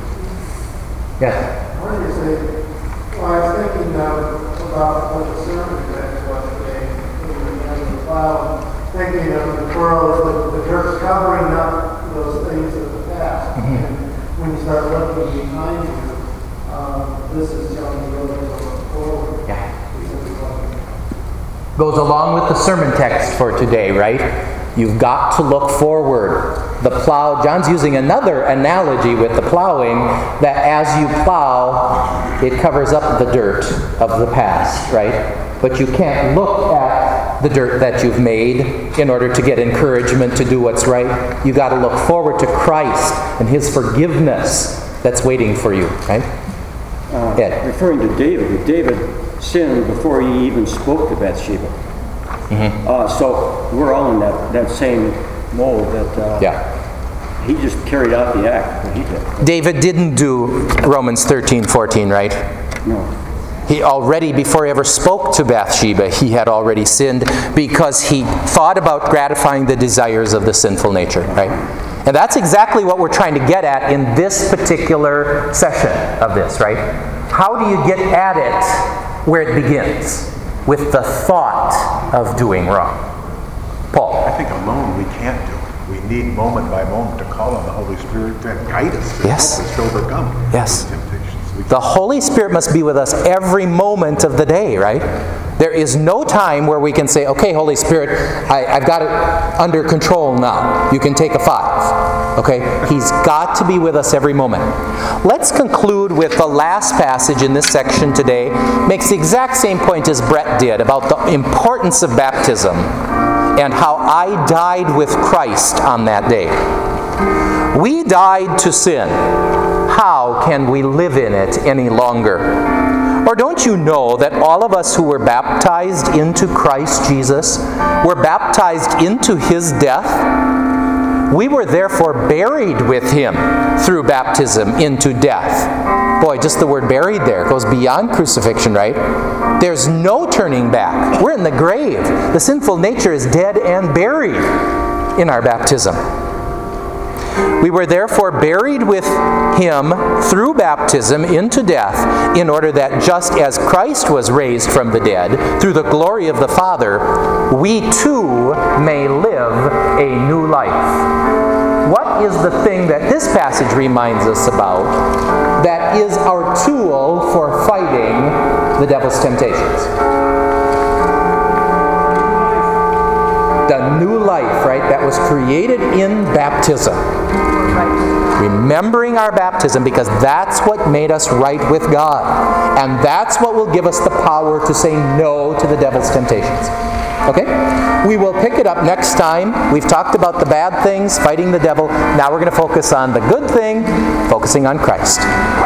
Yes? What do you say? Well, I was thinking uh, about what the sermon text was today, in the end of the cloud, thinking of the world, the, the church covering up those things of the past. Mm-hmm. And when you start looking behind you, um, this is telling you really to look forward. Yeah. Goes along with the sermon text for today, right? You've got to look forward. The plow, John's using another analogy with the plowing, that as you plow, it covers up the dirt of the past, right? But you can't look at the dirt that you've made in order to get encouragement to do what's right. You've got to look forward to Christ and His forgiveness that's waiting for you, right? Uh, Ed. Referring to David, David sinned before he even spoke to Bathsheba. Mm-hmm. Uh, so we're all in that, that same mold that uh, yeah. he just carried out the act that he did. David didn't do Romans thirteen fourteen, right? No. He already, before he ever spoke to Bathsheba, he had already sinned because he thought about gratifying the desires of the sinful nature, right? And that's exactly what we're trying to get at in this particular session of this, right? How do you get at it where it begins? With the thought of doing wrong. Paul. I think alone we can't do it. We need moment by moment to call on the Holy Spirit to guide us, to yes. help us to overcome yes. those temptations. We the Holy Spirit must be with us every moment of the day, right? There is no time where we can say, okay, Holy Spirit, I, I've got it under control now. You can take a five. Okay? He's got to be with us every moment. Let's conclude with the last passage in this section today. Makes the exact same point as Brett did about the importance of baptism and how I died with Christ on that day. We died to sin. How can we live in it any longer? Or don't you know that all of us who were baptized into Christ Jesus were baptized into His death? We were therefore buried with Him through baptism into death. Boy, just the word buried there goes beyond crucifixion, right? There's no turning back. We're in the grave. The sinful nature is dead and buried in our baptism. We were therefore buried with Him through baptism into death, in order that just as Christ was raised from the dead through the glory of the Father, we too may live a new life. What is the thing that this passage reminds us about that is our tool for fighting the devil's temptations? The new life, right, that was created in baptism. Remembering our baptism, because that's what made us right with God. And that's what will give us the power to say no to the devil's temptations. Okay? We will pick it up next time. We've talked about the bad things, fighting the devil. Now we're going to focus on the good thing, focusing on Christ.